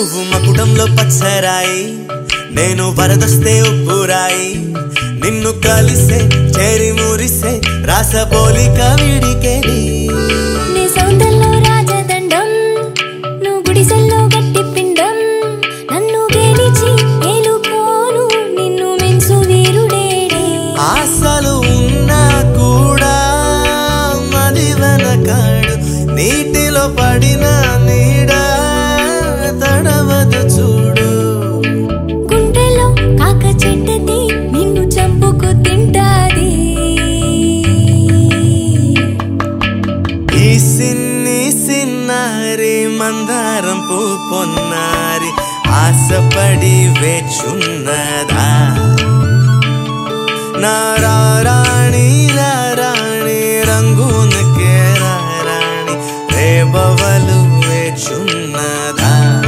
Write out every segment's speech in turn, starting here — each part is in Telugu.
నువ్వు మకుటంలో పచ్చరాయి, నేను వరదొస్తే ఉప్పురాయి. నిన్ను కలిసే చేరి మురిసే రాసపోలిక విడికేది. నీ సౌందర్యంలో రాజదండం, నువ్వు గుడిసెల్లో గట్టి పిండం. నన్ను గెలిచి ఏలుకోను నిన్ను మించు వీరుడేడే. ఆశలు ఉన్నా కూడా మది వెనకాడు, నీటిలో పడిన నీడ తడవదు చూడు. గుండెలో కాక చెడ్డది నిన్ను చంపుకు తింటాది. ఈ సిన్ని సిన్నారి మందారం పూ పొన్నారి ఆశపడి వేచున్నదా. నారాణి రాణి రంగునకే రాణి రేబవలు వేచున్నదా.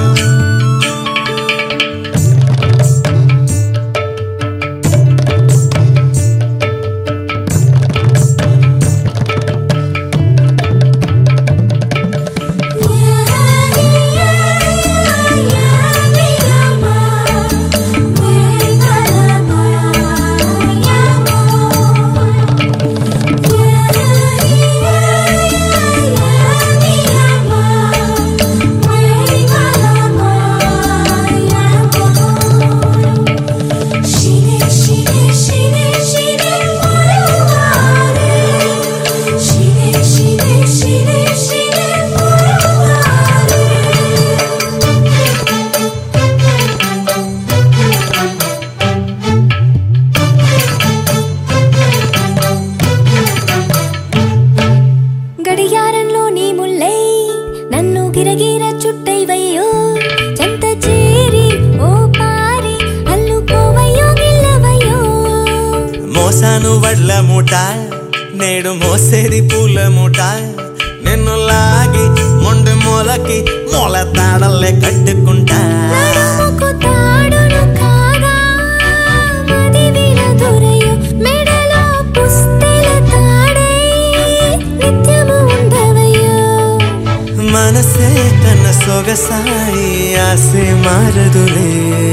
గడియారంలో నీ ముల్లై నన్ను గిరగిర చుట్టైవయ్యో. చెంత చేరి ఓ పారి అల్లుకోవయ్యో గిల్లవయ్యో. మోసాను వడ్ల మూట, నేడు మోసేది పూల మూట. నిన్ను లాగి మొండి మూలకి మూల తాడల్లే కట్టుకుంటా. నడుముకు తాడును కాగా మది వినదురయ్యో. మెడలో పుస్తెల తాడై నిత్యము ఉండవయ్యో. మనసే కన్న సొగసాయి ఆసే మారదులే.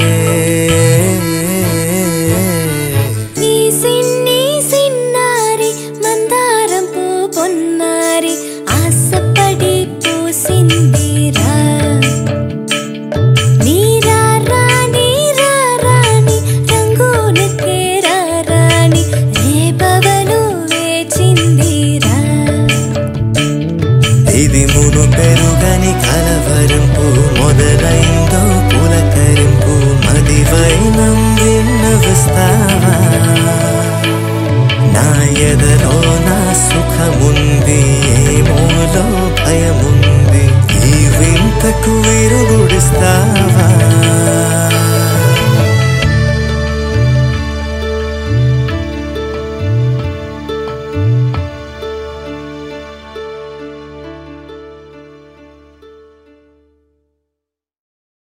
ఈ సిన్ని సిన్నారి మందారం పూ పొన్నారి ఆశపడి పూసిందిరా. నీరారాణి రారాణి రంగునకే రారాణి రేపవలు వేచిందిరా. ఇది మును పెరుగని కలవరింపు మొదలైందో పులకరింపు. మదివైనం విన్నవిస్తావా, నా ఎదలో నా సుఖము